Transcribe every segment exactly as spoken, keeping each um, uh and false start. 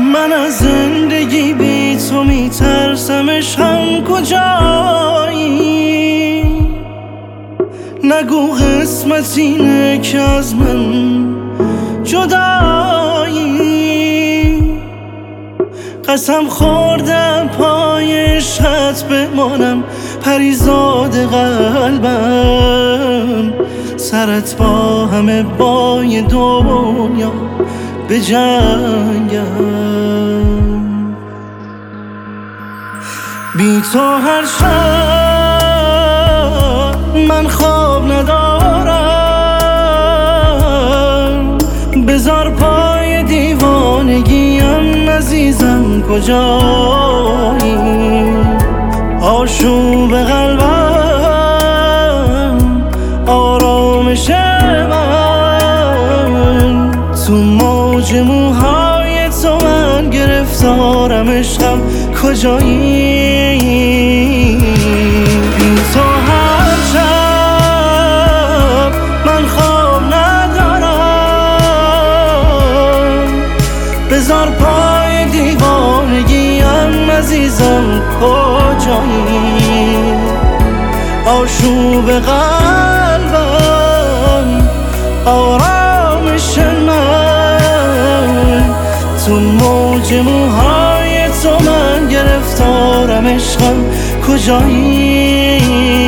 من از زندگی بی تو میترسم، عشقم کجایی؟ نگو قسمت اینه که از من جدایی. قسم خوردم پای عشقت بمانم، پریزاد قلبم. سرت با همه بای دنیا به جنگم. بی تو هر شب من خواب ندارم. بذار پای دیوانگیم عزیزم کجایی؟ آشوب قلبم، آرامش من، تو موج موهای تو من گرفتارم. عشقم کجایی؟ بی تو هر شب من خواب ندارم. بذار پای دیوانگیم عزیزم کجایی؟ آشوب قلبم، آرامش من، تو موج موهای تو من گرفتارم. عشقم کجایی؟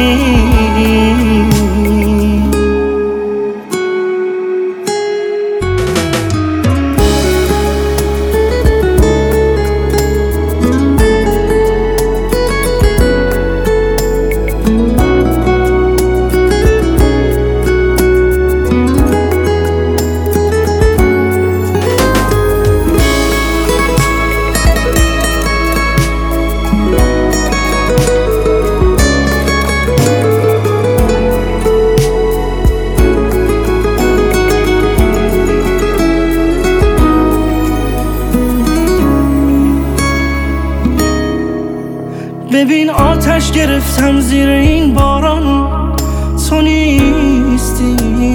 ببین آتش گرفتم زیر این باران، تو نیستی.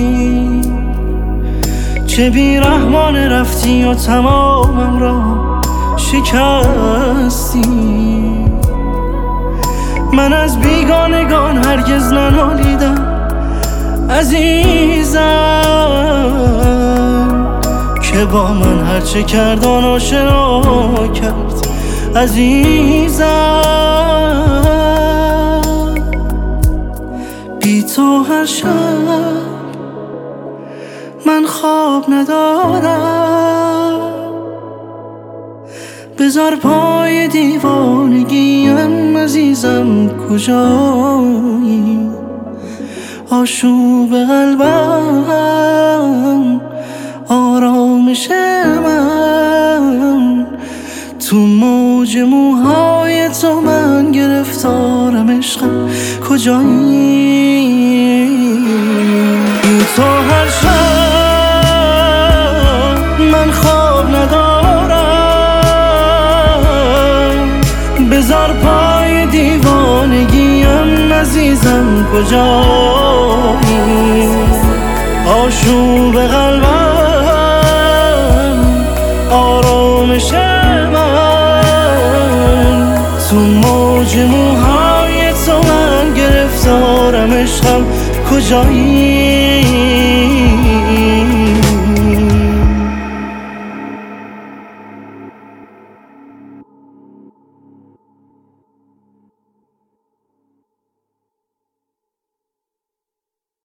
چه بیرحمان رفتی و تمامم را شکستی. من از بیگانگان هرگز ننالیدم عزیزم، که با من هرچه کرد آن آشنا کرد عزیزم. بی تو هر شب من خواب ندارم. بذار پای دیوانگیم عزیزم کجایی؟ آشوب قلبم، آرامش من، تو موج موهای تو من گرفتارم. عشقم کجایی؟ بی تو هر شب من خواب ندارم. بذار پای دیوانگیم عزیزم کجایی؟ آشوب قلبم، آرامش من، تو موج موهای تو من گرفتارم. عشقم کجایی؟